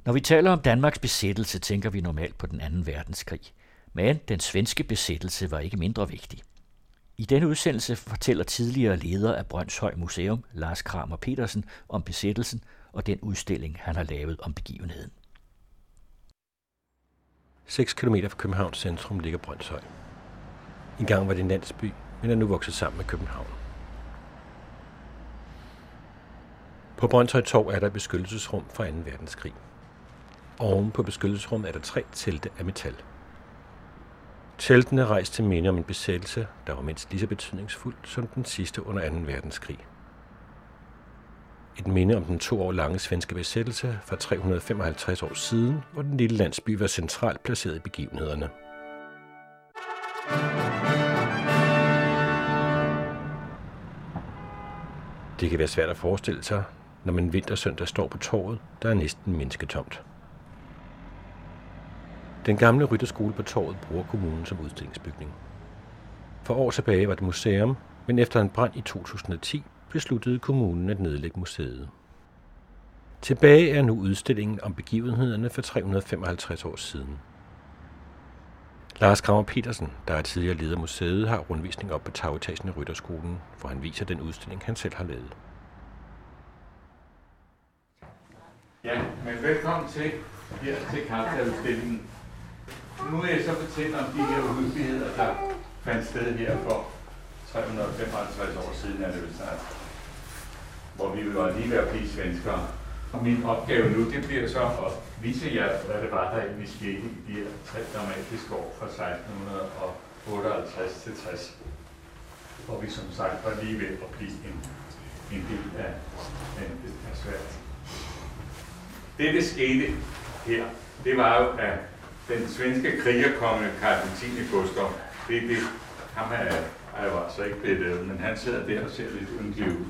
Når vi taler om Danmarks besættelse, tænker vi normalt på den 2. verdenskrig. Men den svenske besættelse var ikke mindre vigtig. I denne udsendelse fortæller tidligere leder af Brønshøj Museum, Lars Kramer Petersen, om besættelsen og den udstilling, han har lavet om begivenheden. 6 kilometer fra Københavns centrum ligger Brønshøj. Engang var det en landsby, men er nu vokset sammen med København. På Brønshøj Torv er der et beskyttelsesrum fra 2. verdenskrig. Oven på beskyttelsesrummet er der 3 telte af metal. Teltene er rejst til minde om en besættelse, der var mindst lige så betydningsfuld som den sidste under 2. verdenskrig. Et minde om den 2 år lange svenske besættelse fra 355 år siden, hvor den lille landsby var centralt placeret i begivenhederne. Det kan være svært at forestille sig, når man vintersøndag står på torvet, der er næsten mennesketomt. Den gamle rytterskole på torvet bruger kommunen som udstillingsbygning. For år tilbage var det museum, men efter en brand i 2010 besluttede kommunen at nedlægge museet. Tilbage er nu udstillingen om begivenhederne for 355 år siden. Lars Kramer Petersen, der er tidligere leder af museet, har rundvisning op på tagetagen i Rytterskolen, hvor han viser den udstilling, han selv har lavet. Ja, men velkommen til her til Karlstad-udstillingen. Nu vil jeg så fortælle om de her uhyggeligheder, der fandt sted her for 355 år siden, er det vel snart, hvor vi var lige ved at blive svenskere. Og min opgave nu, det bliver så at vise jer, hvad det var, der egentlig skete i de her 3 dramatiske år fra 1658 til 60. Hvor vi som sagt var lige ved at blive en del af Sverige. Det, der skete her, det var jo, at den svenske krigerkonge Karl X Gustav, ham er jo altså ikke blevet lavet, men han sidder der og ser lidt yndelig ud.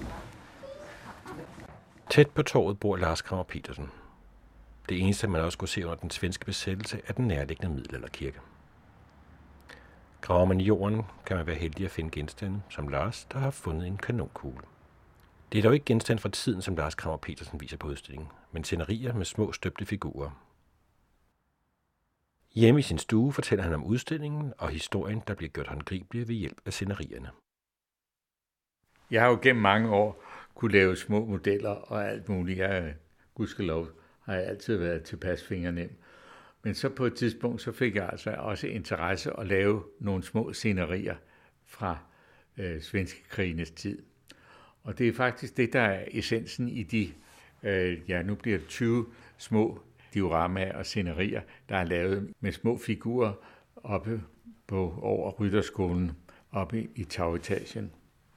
Tæt på torvet bor Lars Kramer Petersen. Det eneste, man også kunne se under den svenske besættelse, er den nærliggende middelalderkirke. Graver man i jorden, kan man være heldig at finde genstande, som Lars, der har fundet en kanonkugle. Det er dog ikke genstand fra tiden, som Lars Kramer Petersen viser på udstillingen, men scenerier med små støbte figurer. Hjemme i sin stue fortæller han om udstillingen og historien, der bliver gjort håndgribelig ved hjælp af scenerierne. Jeg har jo gennem mange år kunne lave små modeller og alt muligt. Gudskelov har jeg altid været tilpas fingernem. Men så på et tidspunkt, så fik jeg altså også interesse at lave nogle små scenerier fra svenske krigenes tid. Og det er faktisk det, der er essensen i de, nu bliver det 20 små dioramaer og scenerier, der er lavet med små figurer oppe på over Rytterskolen, oppe i tagetagen.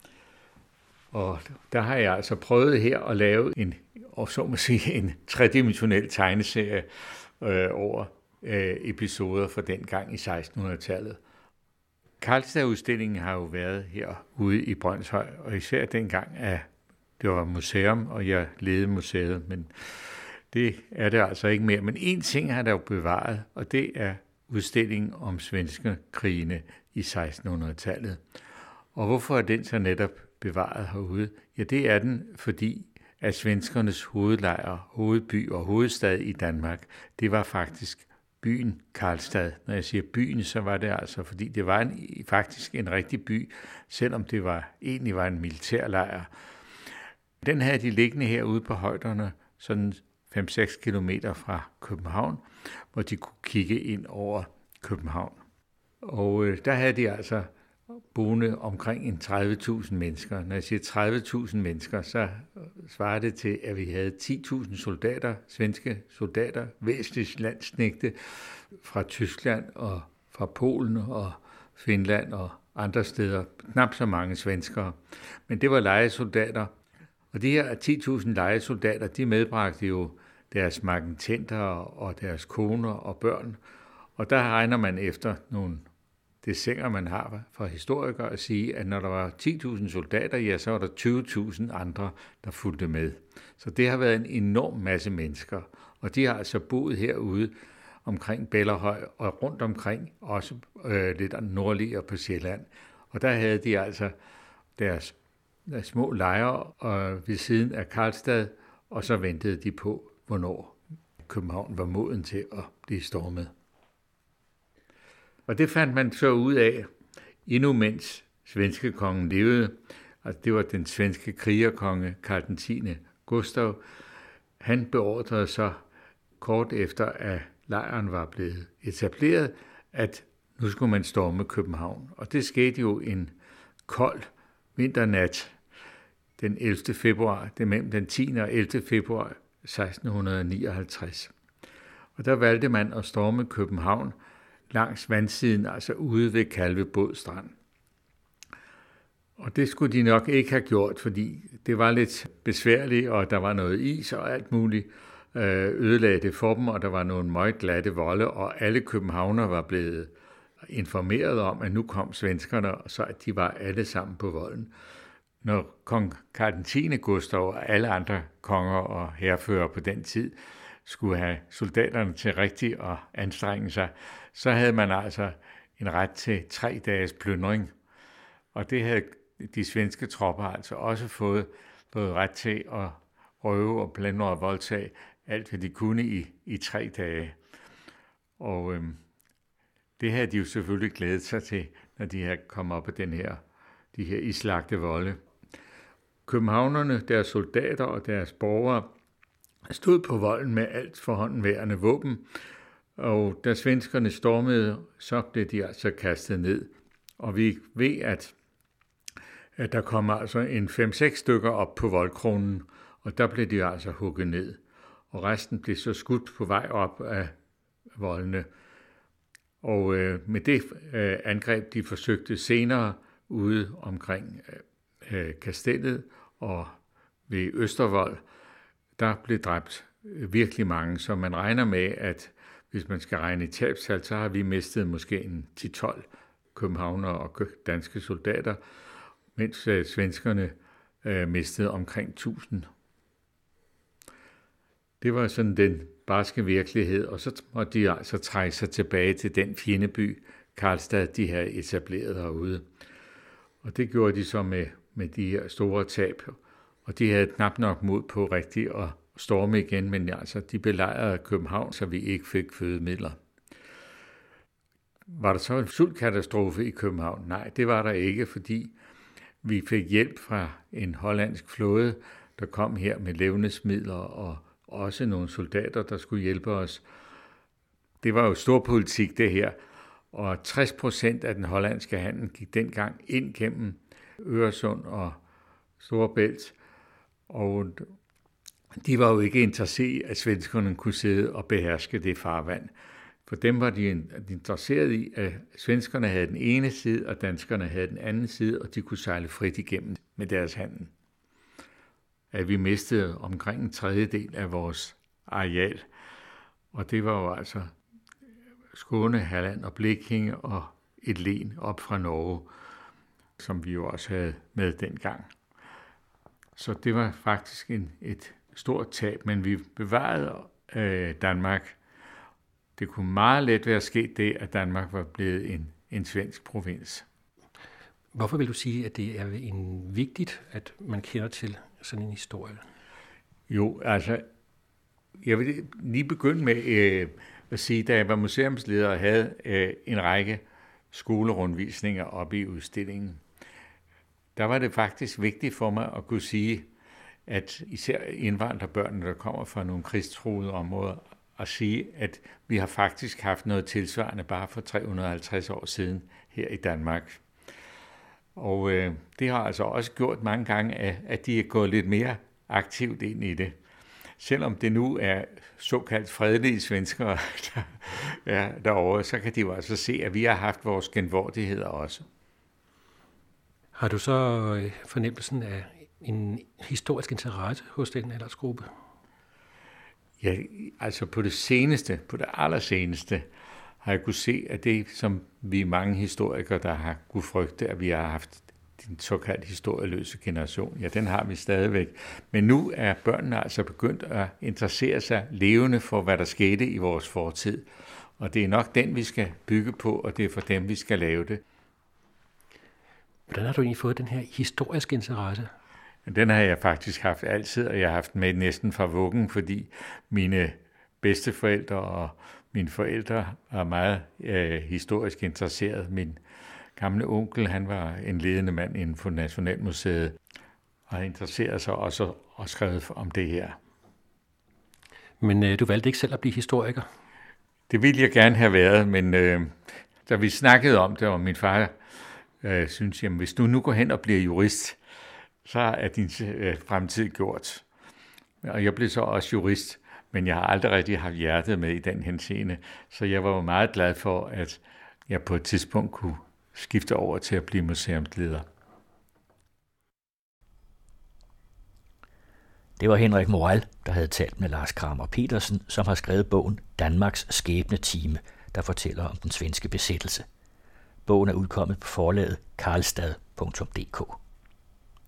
Og der har jeg altså prøvet her at lave en tredimensionel tegneserie over episoder fra dengang i 1600-tallet. Karlstad-udstillingen har jo været herude i Brønshøj, og især dengang, at det var museum, og jeg ledede museet, men det er det altså ikke mere. Men én ting har der jo bevaret, og det er udstillingen om svenske krigene i 1600-tallet. Og hvorfor er den så netop bevaret herude? Ja, det er den, fordi at svenskernes hovedlejr, hovedby og hovedstad i Danmark, det var faktisk byen Karlstad. Når jeg siger byen, så var det altså, fordi det var faktisk en rigtig by, selvom det egentlig var en militærlejr. Den havde de liggende herude på højderne, sådan 5-6 kilometer fra København, hvor de kunne kigge ind over København. Og der havde de altså boende omkring 30.000 mennesker. Når jeg siger 30.000 mennesker, så svarer det til, at vi havde 10.000 soldater, svenske soldater, væsentligt landsnægte fra Tyskland og fra Polen og Finland og andre steder. Knap så mange svenskere. Men det var lejesoldater. Og de her 10.000 lejesoldater, de medbragte jo deres marketenter og deres koner og børn. Og der regner man efter nogle dessiner, man har fra historikere at sige, at når der var 10.000 soldater, ja, så var der 20.000 andre, der fulgte med. Så det har været en enorm masse mennesker, og de har altså boet herude omkring Bellerhøj og rundt omkring, også lidt nordligere på Sjælland. Og der havde de altså deres små lejre ved siden af Karlstad, og så ventede de på, hvornår København var moden til at blive stormet. Og det fandt man så ud af, endnu mens svenske kongen levede. Altså det var den svenske krigerkonge Karl 10. Gustav. Han beordrede så kort efter, at lejren var blevet etableret, at nu skulle man storme København. Og det skete jo en kold vinternat den 11. februar, det er mellem den 10. og 11. februar 1659. Og der valgte man at storme København langs vandsiden, altså ude ved Kalvebod Strand. Og det skulle de nok ikke have gjort, fordi det var lidt besværligt, og der var noget is og alt muligt ødelagde det for dem, og der var nogle meget glatte volde, og alle københavnere var blevet informeret om, at nu kom svenskerne, og så at de var alle sammen på volden. Når kong Karl 10. Gustav og alle andre konger og hærførere på den tid skulle have soldaterne til rigtigt at anstrenge sig, så havde man altså en ret til 3 dages plyndring. Og det havde de svenske tropper altså også fået ret til at røve og plyndre og voldtage alt, hvad de kunne i 3 dage. Og det havde de jo selvfølgelig glædet sig til, når de her kom op af de her islagte volde. Københavnerne, deres soldater og deres borgere stod på volden med alt forhåndenværende våben, og da svenskerne stormede, så blev de altså kastet ned. Og vi ved, at der kom altså en 5-6 stykker op på voldkronen, og der blev de altså hugget ned. Og resten blev så skudt på vej op af voldene. Og med det angreb, de forsøgte senere ude omkring kastellet og ved Østervold, der blev dræbt virkelig mange, så man regner med, at hvis man skal regne i tabstal, så har vi mistet måske en 10-12 københavnere og danske soldater, mens svenskerne mistede omkring 1000. Det var sådan den barske virkelighed, og så måtte de altså trække sig tilbage til den fjendeby, Karlstad, de havde etableret herude. Og det gjorde de så med de her store tab, og de havde knap nok mod på rigtigt at storme igen, men altså de belejrede København, så vi ikke fik fødemidler. Var der så en sultkatastrofe i København? Nej, det var der ikke, fordi vi fik hjælp fra en hollandsk flåde, der kom her med levnedsmidler og også nogle soldater, der skulle hjælpe os. Det var jo storpolitik det her, og 60% af den hollandske handel gik dengang ind gennem Øresund og Storebælt, og de var jo ikke interesseret i, at svenskerne kunne sidde og beherske det farvand. For dem var de interesseret i, at svenskerne havde den ene side, og danskerne havde den anden side, og de kunne sejle frit igennem med deres handel. At vi mistede omkring en tredjedel af vores areal, og det var jo altså Skåne, Halland og Blekinge og et len op fra Norge, som vi jo også havde med dengang. Så det var faktisk et stort tab, men vi bevarede Danmark. Det kunne meget let være sket det, at Danmark var blevet en svensk provins. Hvorfor vil du sige, at det er vigtigt, at man kender til sådan en historie? Jo, altså, jeg vil lige begynde med at sige, da jeg var museumsleder og havde en række skolerundvisninger oppe i udstillingen, der var det faktisk vigtigt for mig at kunne sige, at især indvandrerbørnene, der kommer fra nogle krigstruede områder, at sige, at vi har faktisk haft noget tilsvarende bare for 350 år siden her i Danmark. Og det har altså også gjort mange gange, at de er gået lidt mere aktivt ind i det. Selvom det nu er såkaldt fredelige svenskere derovre, så kan de jo altså se, at vi har haft vores genvordigheder også. Har du så fornemmelsen af en historisk interesse hos den aldersgruppe? Ja, altså på det allerseneste, har jeg kunne se, at det, som vi er mange historikere, der har kunne frygte, at vi har haft den såkaldt historieløse generation, ja, den har vi stadigvæk. Men nu er børnene altså begyndt at interessere sig levende for, hvad der skete i vores fortid. Og det er nok den, vi skal bygge på, og det er for dem, vi skal lave det. Hvordan har du egentlig fået den her historiske interesse? Den har jeg faktisk haft altid, og jeg har haft med næsten fra vuggen, fordi mine bedsteforældre og mine forældre var meget historisk interesseret. Min gamle onkel, han var en ledende mand inden for Nationalmuseet, og interesserede sig også og skrevet om det her. Men du valgte ikke selv at blive historiker? Det ville jeg gerne have været, men da vi snakkede om det, og min far synes, jamen hvis du nu går hen og bliver jurist, så er din fremtid gjort. Og jeg blev så også jurist, men jeg har aldrig rigtig haft hjertet med i den henseende, så jeg var meget glad for, at jeg på et tidspunkt kunne skifte over til at blive museumsleder. Det var Henrik Morel, der havde talt med Lars Kramer Petersen, som har skrevet bogen Danmarks skæbnetime, der fortæller om den svenske besættelse. Bogen er udkommet på forlaget karlstad.dk.